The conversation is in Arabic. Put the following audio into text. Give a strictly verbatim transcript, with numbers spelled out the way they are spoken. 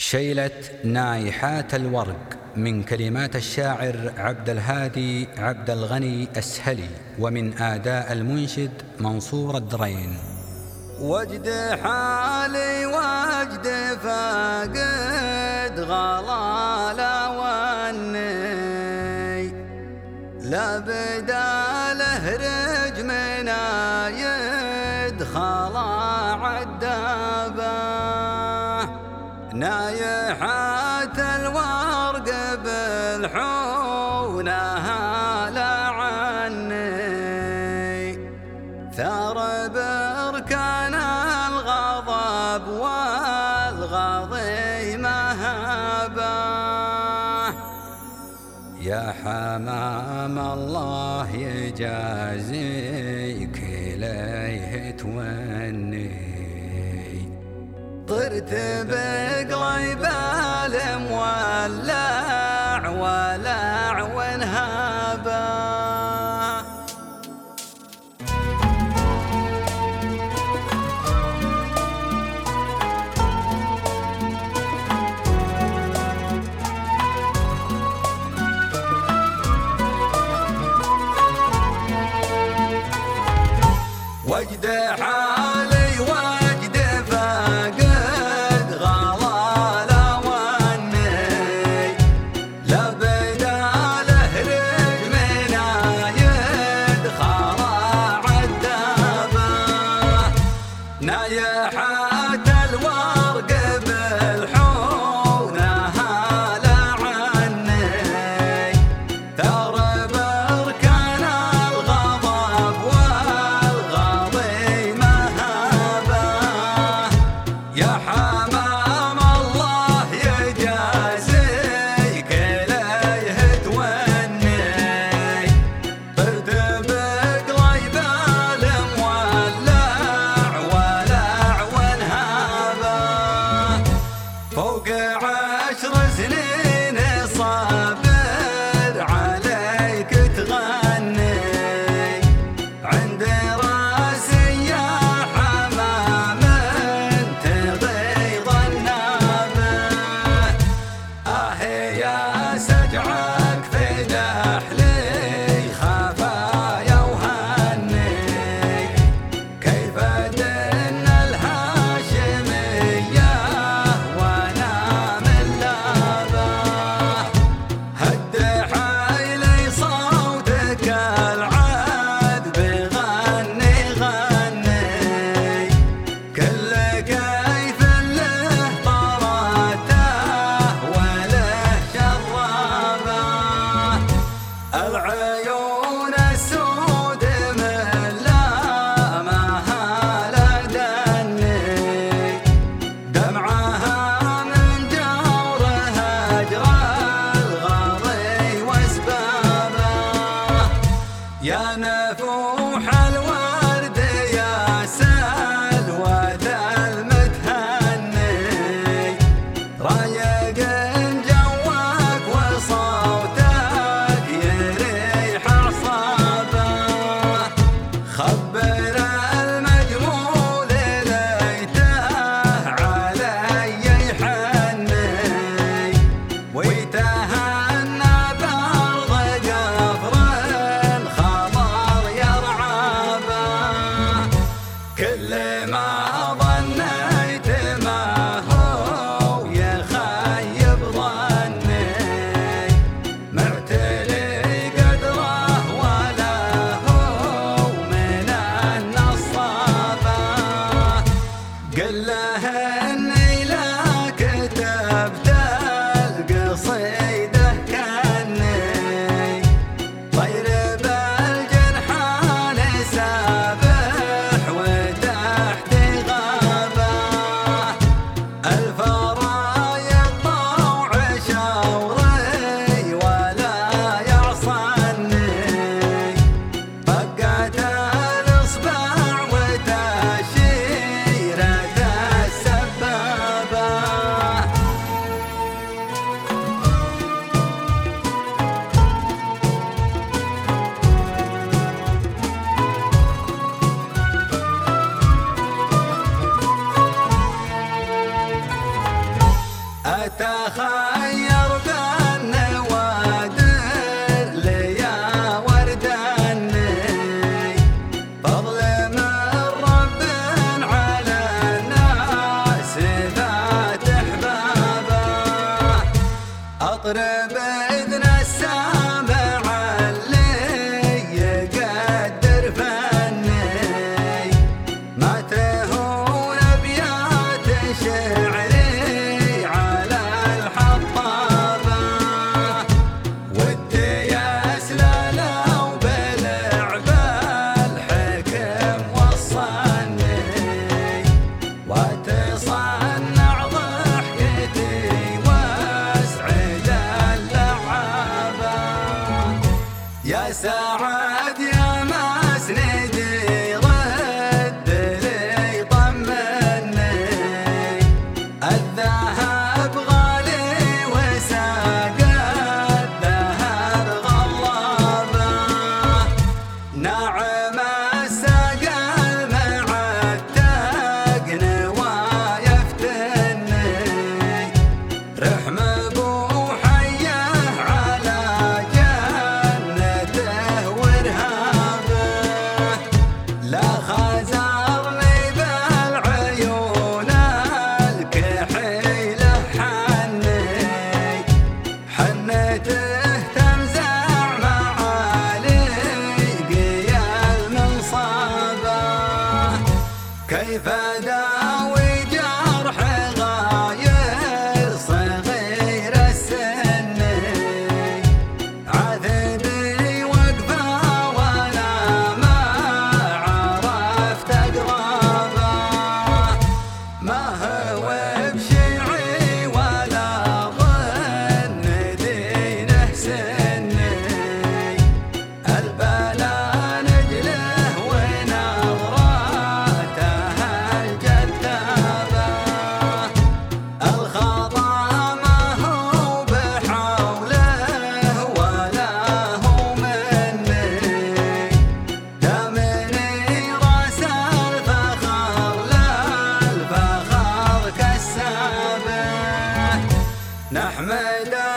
شيلة نايحات الورق من كلمات الشاعر عبد الهادي عبد الغني السهلي، ومن آداء المنشد منصور الدرين. وجد حالي وجد فاقد غلالة واني لا بداله رج من يدخل عدابه نايحات الورق بالحونها لعني ثار بركان الغضب والغضي مهابه يا حمام الله يجازيك إليه توني طرت بقلب المولع ولع وانهابه وجد حالي وجد فاقد غلالة واني أتخير بالنوادر ليا وردني فضل من رب على الناس ذات أحبابه أطرب إذن السامع اللي يقدر فني ما تهون أبيات شعري على الحطابة ودي أسلالوا باللعب الحكم وصلني وتصنع ضحكتي واسعد اللعابة يا سعد يا مسندي رد لي طمني الذهب غالي وساق الذهب غلابه نعم السقل مع التقن ويفتني رحم ابو حيه على جنته ورهابه لا خزرني بالعيون الكحيله حني حنته تمزع معاليقي المنصبه كيف داوي جرح غاير صغير السن عذبي وقفه وانا ما عرفت اقربه ما هو بشيعي ولا ظن دينه سني البلا نجله ونظراته الجذابه الخطا ما هو بحوله ولا هو مني دمني راس الفخر للفخر كالسابه نحمد